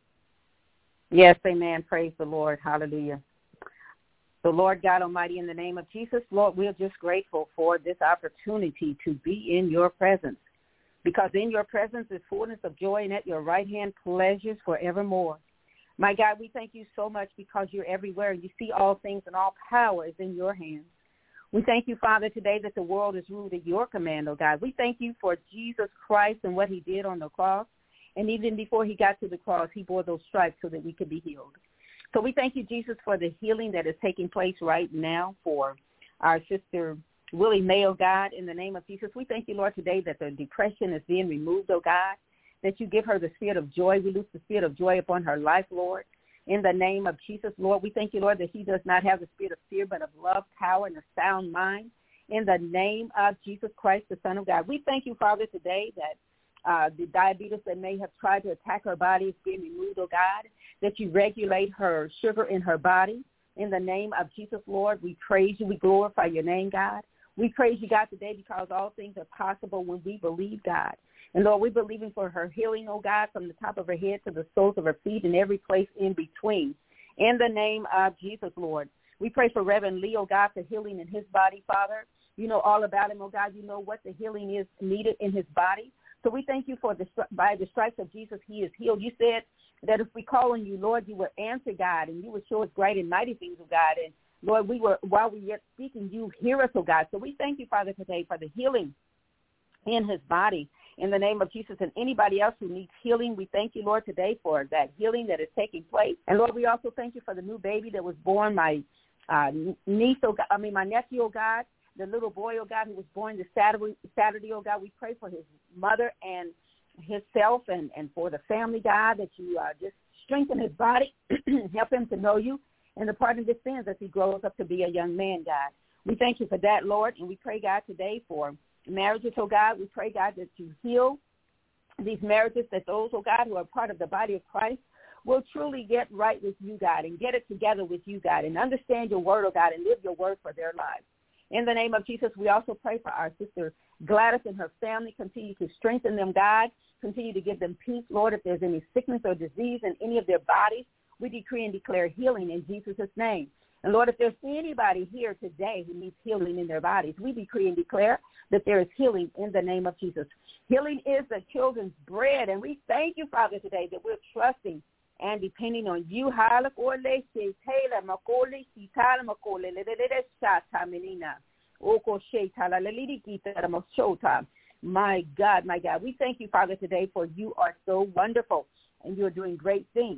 S3: Yes, amen. Praise the Lord. Hallelujah. So, Lord God Almighty, in the name of Jesus, Lord, we're just grateful for this opportunity to be in your presence, because in your presence is fullness of joy, and at your right hand pleasures forevermore. My God, we thank you so much because you're everywhere. You see all things, and all power is in your hands. We thank you, Father, today that the world is ruled at your command, oh God. We thank you for Jesus Christ and what he did on the cross. And even before he got to the cross, he bore those stripes so that we could be healed. So we thank you, Jesus, for the healing that is taking place right now for our sister Willie Mae, oh God, in the name of Jesus. We thank you, Lord, today that the depression is being removed, oh God, that you give her the spirit of joy. We loose the spirit of joy upon her life, Lord. In the name of Jesus, Lord, we thank you, Lord, that he does not have the spirit of fear, but of love, power, and a sound mind. In the name of Jesus Christ, the Son of God. We thank you, Father, today that Uh, the diabetes that may have tried to attack her body is being removed, oh God, that you regulate her sugar in her body. In the name of Jesus, Lord, we praise you. We glorify your name, God. We praise you, God, today because all things are possible when we believe, God. And, Lord, we're believing for her healing, oh God, from the top of her head to the soles of her feet and every place in between. In the name of Jesus, Lord. We pray for Reverend Lee, oh God, for healing in his body, Father. You know all about him, oh God. You know what the healing is needed in his body. So we thank you for the, by the stripes of Jesus, he is healed. You said that if we call on you, Lord, you will answer, God, and you will show us great and mighty things, oh God. And, Lord, we were while we yet speaking, you hear us, oh God. So we thank you, Father, today for the healing in his body in the name of Jesus. And anybody else who needs healing, we thank you, Lord, today for that healing that is taking place. And, Lord, we also thank you for the new baby that was born, my uh, niece, oh God, I mean, my nephew, oh God. The little boy, oh God, who was born this Saturday, Saturday, oh God, we pray for his mother and himself and, and for the family, God, that you uh, just strengthen his body, help him to know you, and the pardon of his sins as he grows up to be a young man, God. We thank you for that, Lord, and we pray, God, today for marriages, oh God. We pray, God, that you heal these marriages, that those, oh God, who are part of the body of Christ will truly get right with you, God, and get it together with you, God, and understand your word, oh God, and live your word for their lives. In the name of Jesus, we also pray for our sister Gladys and her family. Continue to strengthen them, God. Continue to give them peace, Lord. If there's any sickness or disease in any of their bodies, we decree and declare healing in Jesus' name. And, Lord, if there's anybody here today who needs healing in their bodies, we decree and declare that there is healing in the name of Jesus. Healing is the children's bread, and we thank you, Father, today that we're trusting and depending on you. My God, my God, we thank you, Father, today, for you are so wonderful and you are doing great things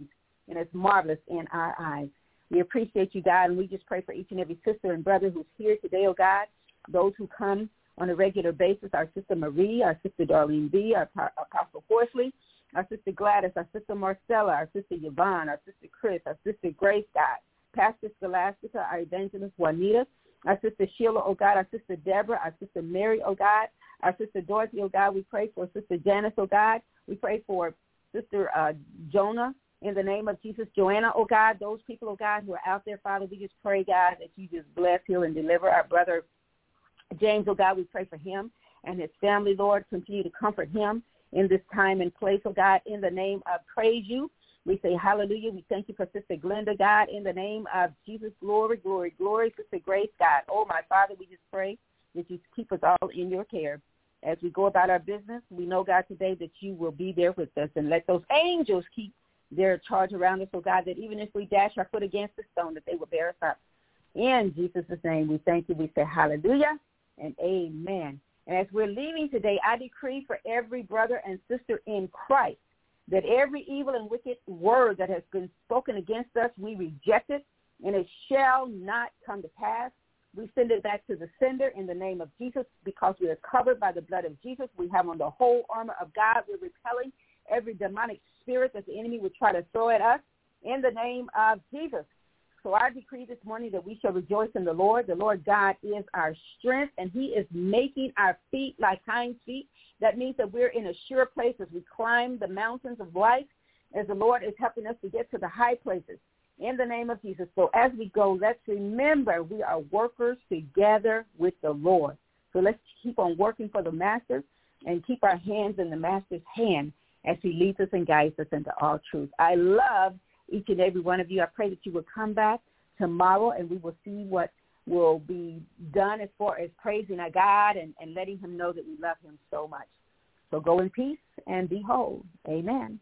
S9: and it's marvelous in our eyes. We appreciate you, God, and we just pray for each and every sister and brother who's here today, oh God, those who come on a regular basis, our sister Marie, our sister Darlene B., our Apostle Horsley, our sister Gladys, our sister Marcella, our sister Yvonne, our sister Chris, our sister Grace, God, Pastor Scholastica, our evangelist Juanita, our sister Sheila, oh God, our sister Deborah, our sister Mary, oh God, our sister Dorothy, oh God. We pray for sister Janice, oh God. We pray for sister uh, Jonah, in the name of Jesus. Joanna, oh God, those people, oh God, who are out there, Father, we just pray, God, that you just bless, heal, and deliver our brother James, oh God. We pray for him and his family, Lord. Continue to comfort him in this time and place, oh God, in the name of praise you. We say hallelujah. We thank you for Sister Glenda, God, in the name of Jesus. Glory, glory, glory. Sister Grace, God. Oh, my Father, we just pray that you keep us all in your care. As we go about our business, we know, God, today that you will be there with us, and let those angels keep their charge around us, oh God, that even if we dash our foot against the stone, that they will bear us up. In Jesus' name, we thank you. We say hallelujah and amen. And as we're leaving today, I decree for every brother and sister in Christ that every evil and wicked word that has been spoken against us, we reject it, and it shall not come to pass. We send it back to the sender in the name of Jesus, because we are covered by the blood of Jesus. We have on the whole armor of God. We're repelling every demonic spirit that the enemy would try to throw at us in the name of Jesus. So I decree this morning that we shall rejoice in the Lord. The Lord God is our strength, and he is making our feet like hind feet. That means that we're in a sure place as we climb the mountains of life, as the Lord is helping us to get to the high places in the name of Jesus. So as we go, let's remember we are workers together with the Lord. So let's keep on working for the Master and keep our hands in the Master's hand as he leads us and guides us into all truth. I love each and every one of you. I pray that you will come back tomorrow, and we will see what will be done as far as praising our God and, and letting him know that we love him so much. So go in peace and be whole. Amen.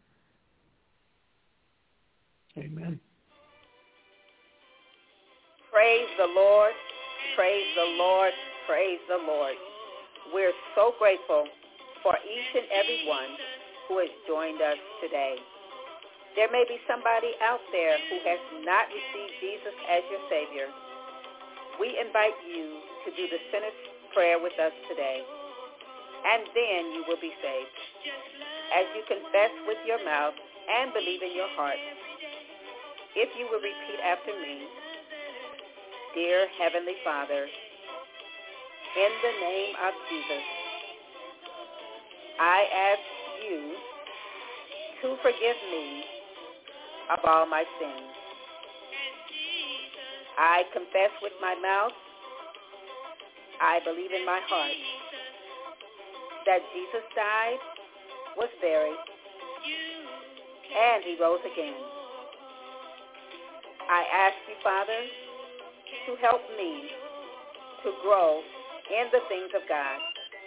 S7: Amen.
S10: Praise the Lord. Praise the Lord. Praise the Lord. We're so grateful for each and every one who has joined us today. There may be somebody out there who has not received Jesus as your Savior. We invite you to do the sinner's prayer with us today, and then you will be saved. As you confess with your mouth and believe in your heart, if you will repeat after me, dear Heavenly Father, in the name of Jesus, I ask you to forgive me of all my sins. I confess with my mouth, I believe in my heart that Jesus died, was buried, and he rose again. I ask you, Father, to help me to grow in the things of God.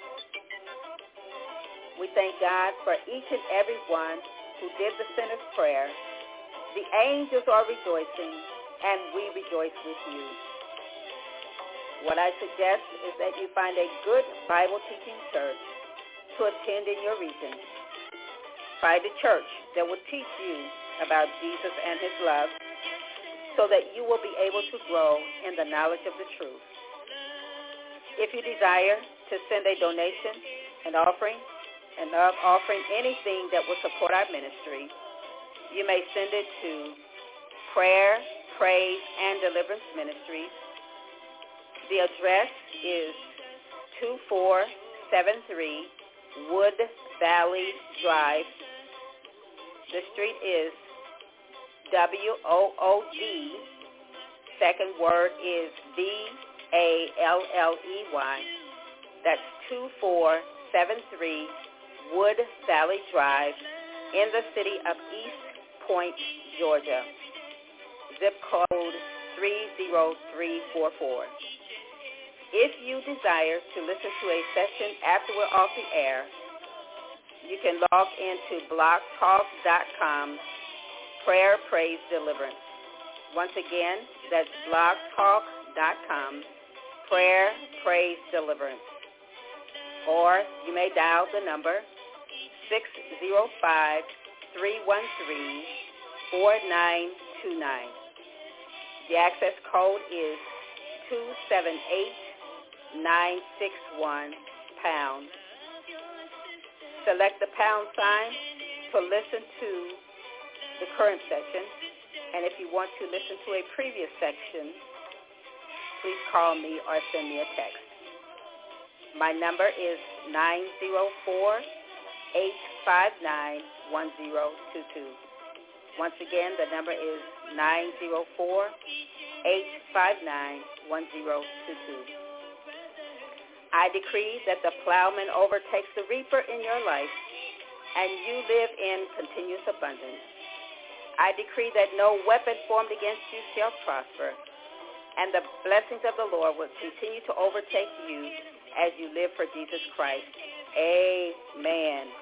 S10: We thank God for each and every one who did the sinner's prayer. The angels are rejoicing, and we rejoice with you. What I suggest is that you find a good Bible-teaching church to attend in your region. Find a church that will teach you about Jesus and his love, so that you will be able to grow in the knowledge of the truth. If you desire to send a donation, an offering, an offering, anything that will support our ministry, you may send it to Prayer, Praise, and Deliverance Ministries. The address is two four seven three Wood Valley Drive. The street is W O O D. Second word is V A L L E Y. That's two four seven three Wood Valley Drive in the city of East Point, Georgia. Zip code three zero three four four. If you desire to listen to a session after we're off the air, you can log into blog talk dot com Prayer, Praise, Deliverance. Once again, that's blog talk dot com Prayer, Praise, Deliverance. Or you may dial the number six zero five, three one three, four nine two nine. The access code is two seven eight nine six one pound. Select the pound sign to listen to the current section, and if you want to listen to a previous section, please call me or send me a text. My number is nine zero four, eight five nine, one zero two two. Once again, the number is nine zero four, eight five nine, one zero two two. I decree that the plowman overtakes the reaper in your life, and you live in continuous abundance. I decree that no weapon formed against you shall prosper, and the blessings of the Lord will continue to overtake you as you live for Jesus Christ. Amen.